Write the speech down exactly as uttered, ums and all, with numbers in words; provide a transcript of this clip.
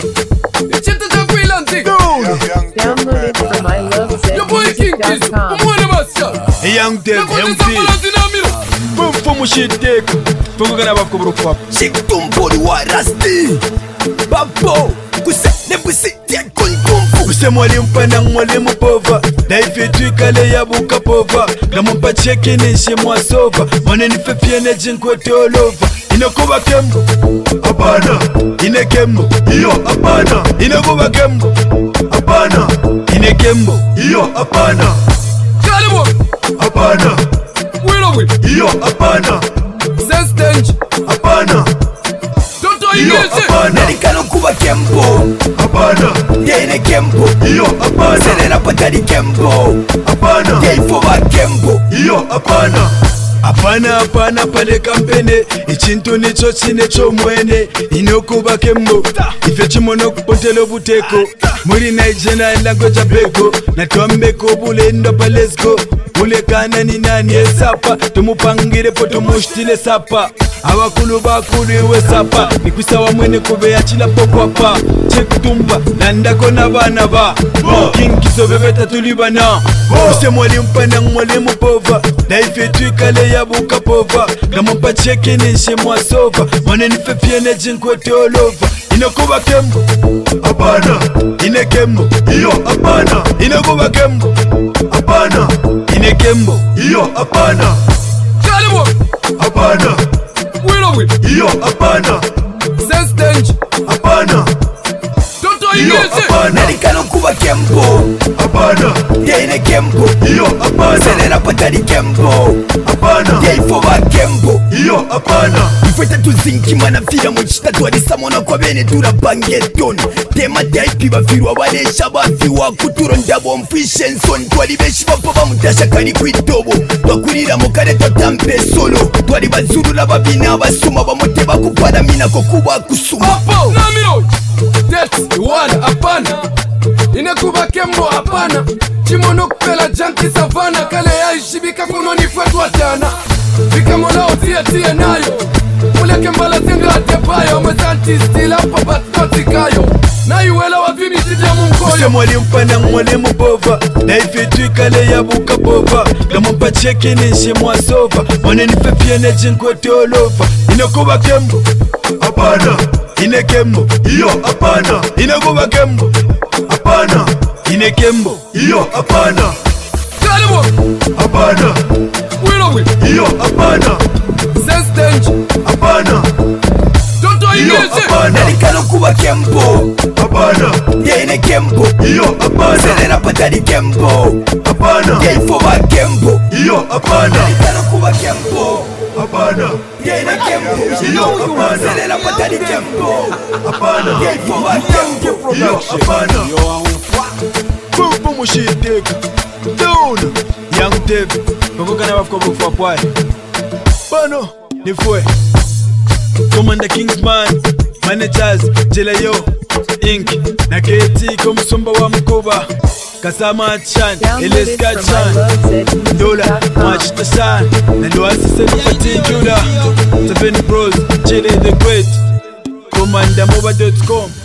Ichito cha freelancing. Download it from my love set music dot com. Young Dev, M C. Boom, boom, shit, dick. Fungo gana bafko burukwa. Shake tumbori wa rasti. Babo, kuse nebusi tia kon kumfu. Kuse mwali mpana mwali mpova. Na ife tuikale ya buka pova. Gamumpa cheki nishe mwasova. Mwane nife pia na jinkwe teolova. Inakuba kembo apana. Ine kembo iyo apana. Inakuba kembo apana. Ine kembo iyo apana. Kalibo Apana. Wilowi Iyo apana. Senstange Apana. Toto Iyo ingeze apana. Nerikano kuba kembo Apana. Yene kembo Iyo apana. Selena patari kembo Apana. Yeifoba kembo Iyo apana. Apana apana pale kampene. Ichintu nicho chine chomwene. Inokuba kembo ife chimono kupontelo buteko. Muri Nigeria language abeko. Na tuambeko bule ndo palesko. Ule kana ni nani esapa. Tumupangire po tumushtile sapa. Awakulu bakulu iwe sapa. Nikwisawa mwene kubea chila pokwapa. Chekutumba nandako na bana ba Kinkiso bebeta tulibana Use mwali mpana mwali mpova. Na ife tuikale ya buka pova. Gamumpa cheki nishe mwasova. Mwane nife pia na jinkwe teolova. Inakuba kembo apana. Ine kembo iyo apana. Inakuba kembo apana. Ine kembo iyo apana. Kalibo Apana. Wilowi Iyo apana. Senstange Apana. Toto Iyo ingeze apana. Nerikano kuba kembo Apana. Yene kembo Iyo apana. Selena patari kembo Apana. Yeifoba kembo Iyo apana. Ifeta tuzinkima na vira mwichita tuwarisa mwana kwa bene turabange toni. Tema daipi bafirwa balesha bafiwa kuturo ndabo mfishenson. Twali beshi bapa bamutasha kari kwitobo. Twakurira mukare totampe solo. Twali bazuru na babina basuma bamuteba kupara mina kokuba kusuma. Papo Namiro That's Iwana apana Inakuba kembo apana Chimono kupela janki savana. Kale ya ishibika kuno nifetu watana Vika mola otia tia nayo Mule kembala zingra tepayo Mwezanti stila papa toti kayo Na yuwela wavimi tija Use mumkoyo mwali mpana mwali mpova. Na ife tuikale ya buka pova. Gamumpa cheki nishe mwasova. Mwane nife pia na jinkwe teolova. Inakuba kembo apana. Ine kembo iyo apana. Inakuba kembo apana. Ine kembo iyo apana. Kalibo Apana. Wilowi Iyo apana. Senstange Apana. Toto Iyo ingeze apana. Nerikano kuba kembo Apana. Yene kembo Iyo apana. Selena patari kembo Apana. Yeifoba kembo Iyo apana. Nerikano kuba kembo Apana. Yene kembo Iyo apana. Selena patari kembo Apana. Yeifoba kembo Iyo apana. Boom boom shit dick. Down. Young Dev. Fungo gana bafko burukwa pwai. Bano nifwe. Commander Kingsman. Managers Jelayo Inc. Na K T Komsumba wa mkuba. Kasama Chan Download it Eleska from my Chan love set music Dola dot com. Match the Sun Nandoasi Selipati Judah Seven Bros Chile the Great Commander Moba dot com